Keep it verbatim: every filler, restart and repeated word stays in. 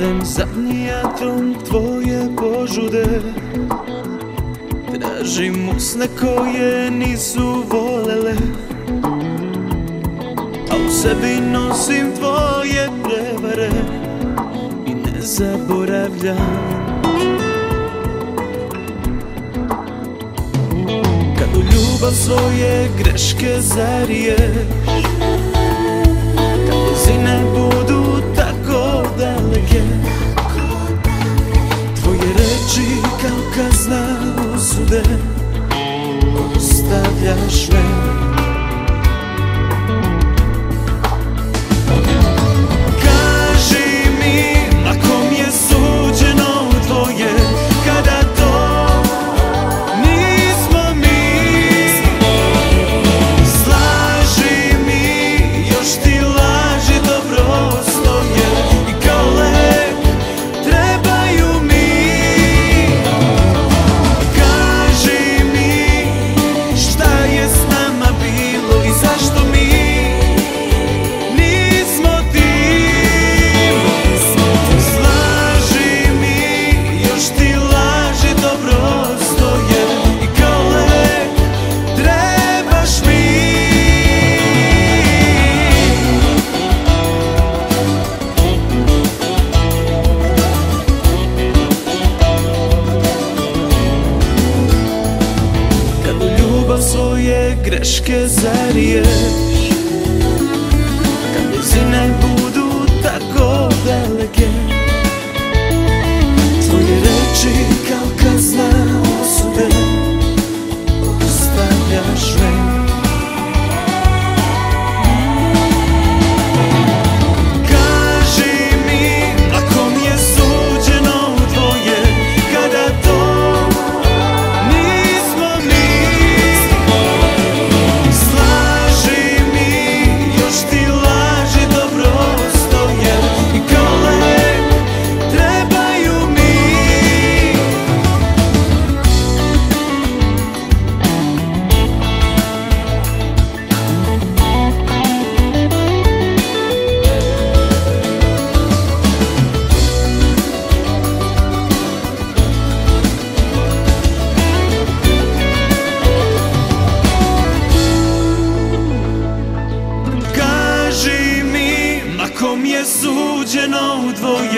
kradem zadnji atom tvoje požude. Tražim usne koje nisu volele, a u sebi nosim tvoje prevare i ne zaboravljam. Kad u ljubav svoje greške zariješ, kad blizine budu tako daleke, tvoje reči kao kazna osude ostavljaš me. Kaži mi, ako mi je suđeno tvoje, kada to nismo mi. Slaži mi, još ti laži dobro stoje i kao lek trebaju mi. Kaži mi, šta je s nama bilo i zašto mi nismo tim. Slaži mi, još ti laži dobro stoje i kao lek trebaš mi. Kad u ljubav svoje greške zariješ, kad blizine budu tako daleke, tvoje reči kao kazna osude ostavljaš me. Kaži mi, ako mi je suđeno tvoje, kada to nismo mi. Slaži mi, još ti laži dobro stoje i kao lek trebaju mi. Kaži mi, ako mi je suđeno tvoje,